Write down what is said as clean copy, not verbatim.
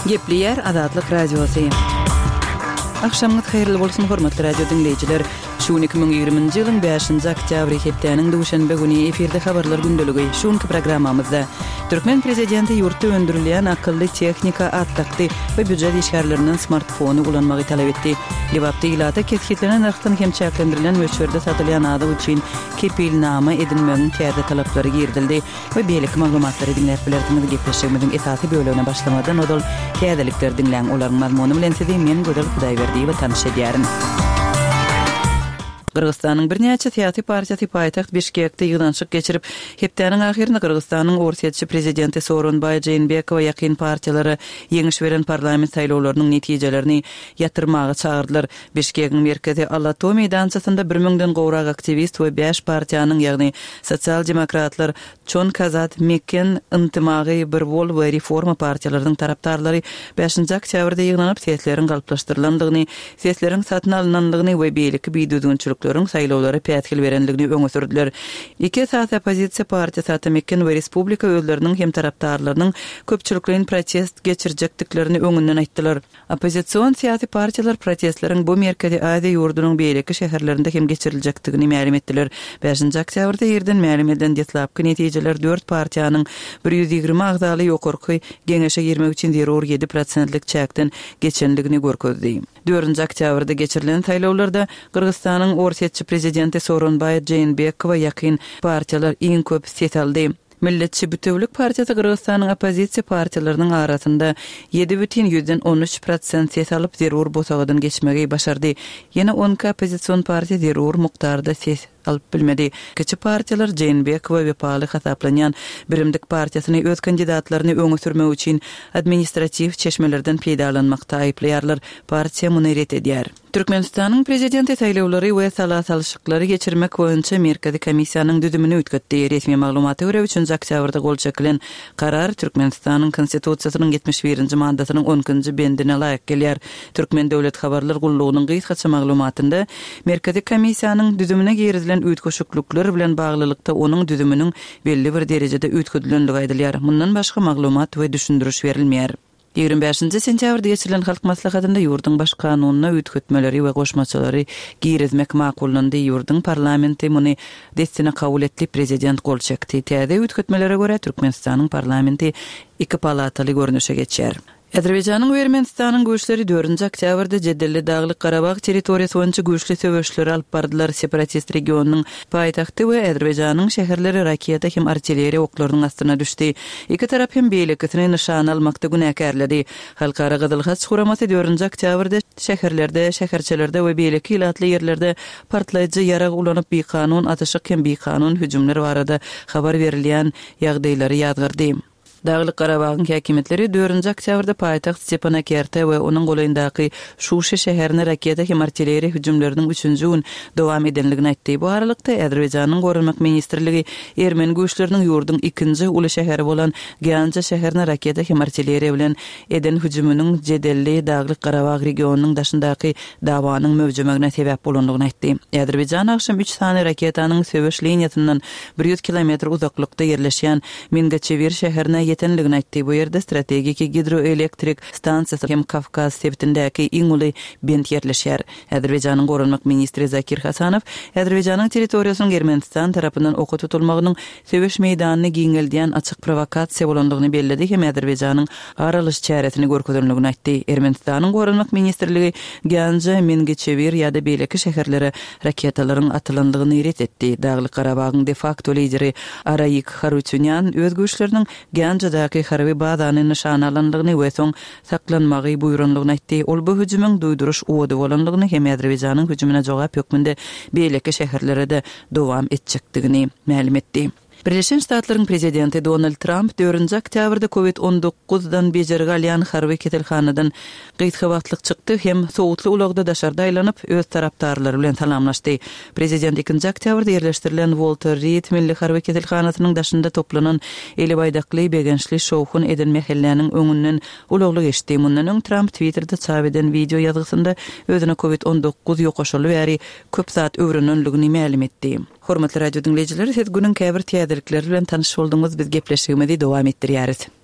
Gepleyer Azadlyk Radiosu. Akşamınız hayırlı bolsun hormatly radio dinleyijiler. Şu 2020-nji ýylyň 5-nji oktýabry hepdeniň duşanbe güni efirde habarlar gündöligi. Şuňky programmamyzda Türkmen prezidenti ýurtda öndürilýän akylly tehnika atdakdy we büdjet işgärleriniň smartfonu ulanmagy talap etdi. Libapda ýylata ketkitlenen wagtdan hem çäklendirilen möçberde satylýan adam üçin kepilnama edilmegiň täze talaplary girdildi we beýlik maglumatlary dinläp bilerdiňiz gepleşigimiziň esasy bölümine başlamadan odol täzelikler dinläň olaryň mazmuny bilen sizi men Gödel Hudaýberdi we tanış edýärin. Kırgızstanyň birnäçe siyasi partiýasy paýtaxt Bişkekde ýygdançyk geçirip, hepdeniň ahyrynda Kırgızstanyň ortatçy prezidenti Soronbay Jeenbekow ýakyn partiýalary ýeňiş beren parlament saýlawlarynyň netijelerini ýatyrmagy çağırdylar. Bişkekiň merkezi Alato meýdançasynda 1000den gowrak aktivist we 5 partiýanyň, ýagny Sosial Demokratlar, Çon Kazat, Mekken, Intimagy, Birbol we Reforma partiýalarynyň tarapdarlary 5-nji oktýabrda ýygnanyp sesleriň galplaşdyrylandygyny, sesleriň satyn alynandygyny we beýleki biýdüdünçülük saýlawlary pätkil berenligini öňe sürdüler. Iki siyasi opozisiýa partiýasy Mekken we Respublika öýleriniň hem tarapdarlarynyň köpçülikliň protest geçirjekdiklerini öňünden aýtdylar. Opozisiýon siyasi partiýalar protestleriň bu merkezi Aziýa ýurdunyň beýleki şäherlerinde hem geçiriljakdygyny ma'lum etdiler. 5-nji oktýabrda ýerden ma'lum edilen detlapky netijeler 4 partiýanyň 120 agzaly ýokurky geňeşe 23,7%lik çäkden geçenligini görkezdi. 4-nji oktýabrda geçirilen saýlawlarda Kırgızstanyň ortatçy prezidenti Soronbay Jeenbekow ýakyn partiýalar iň köp ses aldy. Milletçi Bütewlik Partiýasy Kırgızstanyň opozisiýa partiýalarynyň arasynda 7,13% ses alyp zerur bosagydan geçmegi başardy. Ýene 10 opozisiýon partiýa zerur mukdarda ses alyp bilmedi. Kiçi partiýalar Jeenbekow we paly hasaplanýan Birimdik partiýasyny öz kandidatlaryny öňe sürmek üçin administrativ çeşmelerden peýdalanmakda aýplaýarlar. Partiýa muny ret edýär. Türkmenistanyň prezidenti saýlawlary we salasalşyklary geçirmek boýunça Merkezi komissiýanyň düzümini ötketdi. Resmi maglumaty görä 3-nji oktýabrda gol çekilen karar Türkmenistanyň konstitusiýasynyň 71-nji maddasynyň 10-njy bendine laýyk gelýär. Türkmen döwlet habarlar gullugynyň gysgaça maglumatynda Merkezi komissiýanyň düzümine gerizilen üýtgeşiklükler bilen baglylykda onuň düzüminiň belli bir derejede üýtgedilenligi aýdylýar. Mundan başga maglumat we düşündürüş berilmeýär. 25-nji sentýabrda geçirilen halk maslahatynda ýurduň baş kanunyna üýtgetmeleri we goşmaçylary girizmek makullandy. Ýurduň parlamenti muny destine kabul etdi. Prezident gol çekdi. Täze üýtgetmelere görä Türkmenistanyň parlamenti 2 palataly görnüşe geçýär. Azerbaýjanyň we Ermenistanyň güýçleri 4-nji oktýabrda Jedelli Daglyk Garabag territoriýasy boýunça güýçli söwüşleri alyp bardylar. Separatist regionynyň paýtagty we Azerbaýjanyň şäherleri raketa hem artilleriýa oklarynyň astyna düşdi. Iki tarap hem beýlekini nişan almakda günäkärledi. Halkara Gyzyl Haç guramasy 4-nji oktýabrda şäherlerde, şäherçelerde we beýleki ilatly ýerlerde partlaýjy ýarag ulanyp beýkanun atyşyk hem beýkanun hüjümleri barada habar berilýän ýagdaýlary ýadgyrdy. Daglyk Garabagyň häkimetleri 4-nji oktýabrda paýtaxt Stepanakerte we onuň golandaky Şuşa şäherine raketa hem artilleriýa hüjümleriniň 3-nji gün dowam edenligini aýtdy. Bu aralykda Azerbaýjanyň Gorunmak ministrligi Ermeni güýçleriniň ýurduň 2-nji uly şäheri bolan Gyanca şäherine raketa hem artilleriýa bilen eden hüjüminiň Jedelli Daglyk Garabag regionunyň daşyndaky dawanyň mövjümegine sebäp bolandygyny aýtdy. Azerbaýjan akşam 3 sany raketanyň söwüş liniýasyndan 100 km uzaklykda ýerleşýän Mingaçevir şäherine yetenligini aýtdy. Bu ýerde strategik hidroelektrik stansiýasy hem Kafkaz septindäki iň uly bend ýerleşýär. Azerbaýjanyň Gorunmak ministri Zakir Hasanow Azerbaýjanyň territoriýasynyň Ermenistan tarapyndan oka tutulmagynyň söwüş meýdanyny giňeldiýän açyk provokasiýa bolandygyny bellidi hem Azerbaýjanyň aralyş çäresini görkezlenligini aýtdy. Ermenistanyň Gorunmak ministrligi Gyanca, Mingaçevir ýa-da beýleki şäherlere raketalaryň atylandygyny ret etdi. Daglyk Garabagyň de facto lideri Arayik Harutyunyan öz güýçleriniň Gyanjadaky harby bazany nişan alandygyny we soň saklanmagy buýrunlygyny aýtdy. Ol bu hüjümüň duýduruş owdy bolandygyny hem Azerbaýjanyň hüjümine jogap ýokmunda beýleki şäherlere de dowam etjekdigini ma'lum etdi. Birleşen Ştatlaryň prezidenti Donald Trump 4-nji oktýabrda COVID-19-dan bejerge alýan harby ketelhanadan gyýtga wagtlyk çykdy hem sowutly ulagda daşarda aýlanyp öz tarapdarlary bilen salamlaşdy. Prezident 2-nji oktýabrda ýerleşdirilen Walter Reed milli harby ketelhanasynyň daşynda toplanan 50 baýdakly begençli şowhun eden mehelläniň öňünden ulagly geçdi. Mundan öň Trump Twitterda çap eden video ýazgysynda özüne COVID-19 ýokaşaly bäri köp saat öwrenenligini ma'lum etdi. Hormatly radio dinleyijiler, siz günüň käbir täzelikleri bilen tanyş boldyňyz. Biz gepleşigimizi dowam etdirýäris.